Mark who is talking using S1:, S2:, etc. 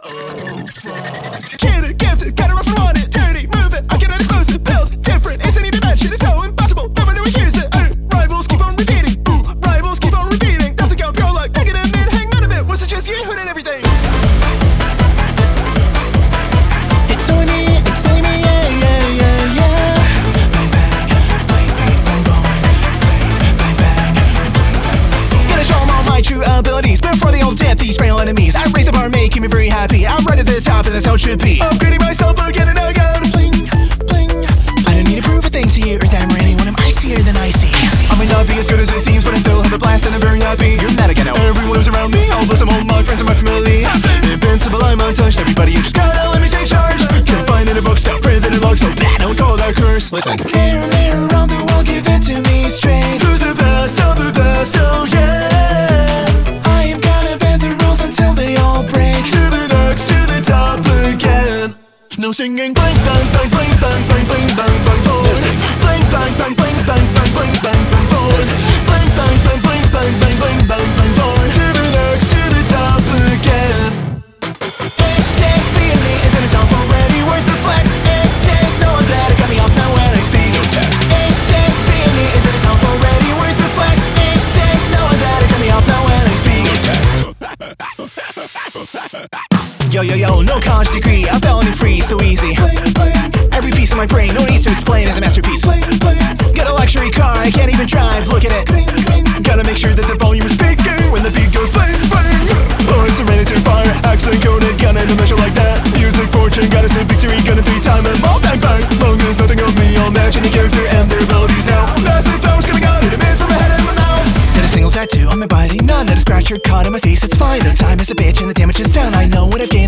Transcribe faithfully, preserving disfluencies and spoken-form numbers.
S1: Oh fuck.
S2: Catered, gifted, got it rough and wanted. Dirty, move it, I cannot expose it. Built different, it's a new dimension. It's so impossible, no one ever hears it. uh, Rivals keep on repeating. Ooh, rivals keep on repeating. Doesn't count pure luck, negative mid, hang on a bit. Was it just you who did everything?
S1: It's only me, it's only me, yeah, yeah, yeah, yeah. Bang, bang, bang, bang, bang, bang, bang, bang, bang, bang, bang.
S2: Gonna show them all my true abilities before they all death, these frail enemies. I raised the bar, making me very happy. I'm right at the top, and that's how it should be. Upgrading myself again and again.
S1: Bling, bling. I don't need to prove a thing to you or that I'm really when I'm icier than icy.
S2: I might not be as good as it seems, but I still have a blast and I'm very happy. You're mad again now. Everyone who's around me, all bless them, all my friends and my family. Invincible, I'm untouched. Everybody, you just gotta let me take charge. Can't find in a book, stuff printed in log so bad, I would call that curse. Listen.
S1: Mirror, mirror on the wall, give it to me straight.
S2: Who's the best? I'm the best, oh yeah.
S1: I am gonna bend the rules until they all break.
S2: To the next, to the top again. No singing bang bang bang bang bang bang bang bang bang boys. Bang bang bang bang bang bang bang bang bang boys. Bang bang bang bang bang bang bang bang bang boys. To the next, to the top again.
S1: It did feel me, isn't it sound already worth the flex? It did, no one better cut me off now when I speak. It did feel me, isn't it sound already worth the flex? It did, no one better cut me off now when I speak.
S2: Yo yo yo, no college degree, I'm felony free, so easy. Every piece of my brain, no need to explain, is a masterpiece. Got a luxury car, I can't even drive, look at it. Gotta make sure that the volume is speaking when the beat goes bang bang. Oh, it's a Renator fire, accent coded, gun and a measure like that. Music fortune, gotta say victory, gonna three time and all bang bang. Long as nothing on me, I'll match any character and their abilities now. Massive powers coming out, it emits from my head and my mouth.
S1: Not a single tattoo on my body, none, not a scratch or cut on my face, it's fine. Though time is a bitch and the damage is done, I know what I've gained.